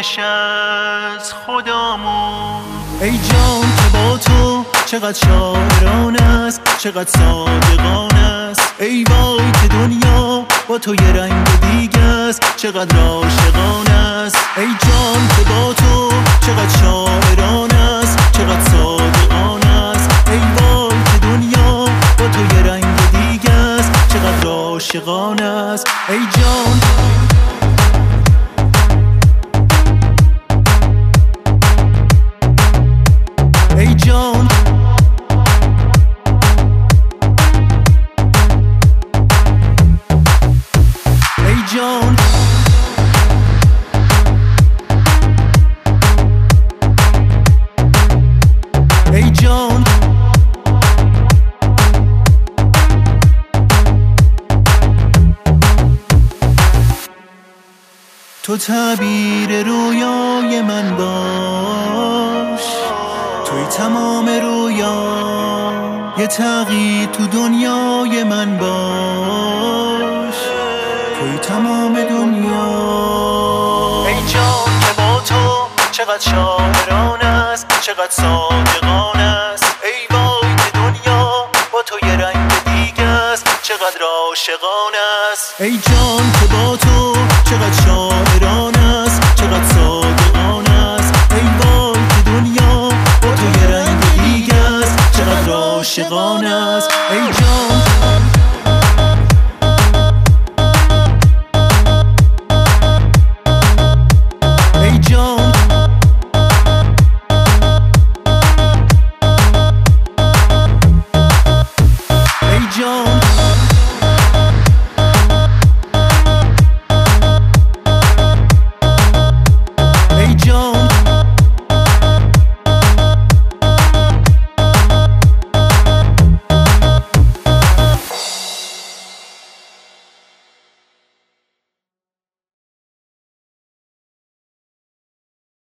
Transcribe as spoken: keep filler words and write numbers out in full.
آرامش از خدامون. ای جان که با تو چقدر شاعران است، چقدر صادقان است. ای وای که دنیا با تو یه رنگ دیگه است، چقدر عاشقان است. ای جان که با تو چقدر شاعران است، چقدر صادقان است. ای وای که دنیا با تو یه رنگ دیگه است، چقدر عاشقان است. ای جان ای جان ای جان ای جان تو تعبیر رویای من باش، توی تمام رویا، یه تغییر تو دنیای من باش، توی تمام دنیا. ای جان که با تو چقدر شاعران است، چقدر صادقان است. ای وای که دنیا با تو یه رنگ دیگه است، چقدر عاشقان است. ای جان که با تو